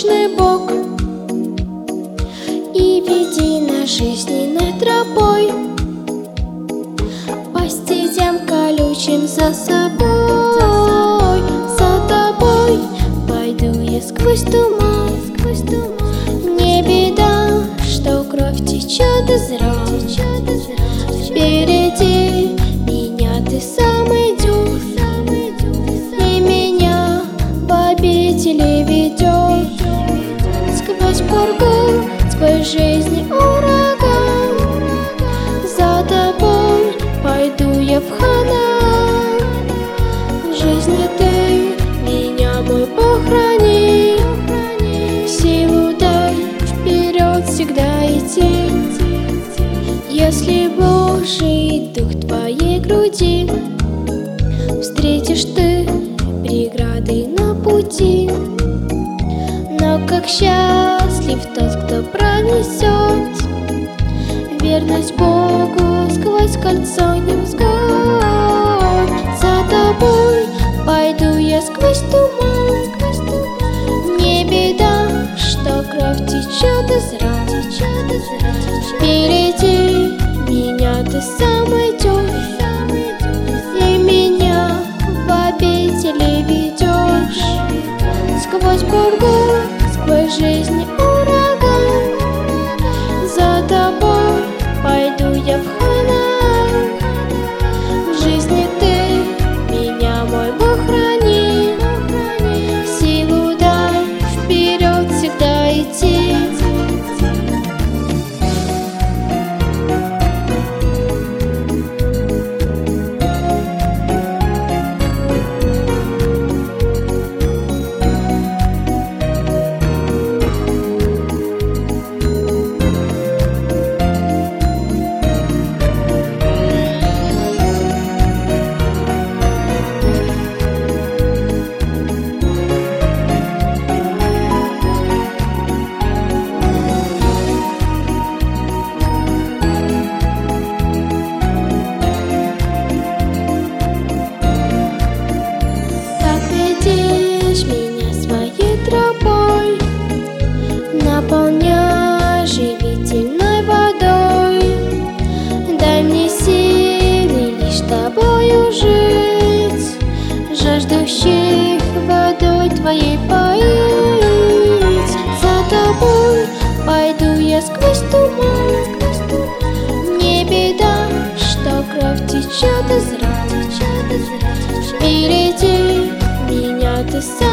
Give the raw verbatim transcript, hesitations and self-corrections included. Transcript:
солнечный бок и веди нас жизненной тропой, по стезям колючим за собой. За тобой пойду я сквозь туман, сквозь туман. Не беда, что кровь течет из ран. Впереди меня ты сам идешь, и меня в обители ведешь. Сквозь пургу, сквозь жизнь ураган, за тобой пойду я в Ханаан. В жизни ты меня, мой, похрани, силу дай вперед всегда идти. Если Божий дух в твоей груди, встретишь ты преграды на пути. Но как счастлив тот, кто пронесет верность Богу сквозь кольцо невзгод. За тобой пойду я сквозь туман, сквозь туман. Не беда, что кровь течет из ран. Впереди меня ты сам идешь, и меня в обители ведешь. Сквозь пургу, сквозь жизнь ураган, за тобой пойду я в Ханаан. В жизни ты меня, мой, Бог, храни, силу дай вперед всегда идти. Меня своей тропой, наполняй живительной водой. Дай мне силы лишь тобою жить, жаждущих водой твоей поить. За тобой пойду я сквозь туман, не беда, что кровь течет из ран. Впереди меня ты сам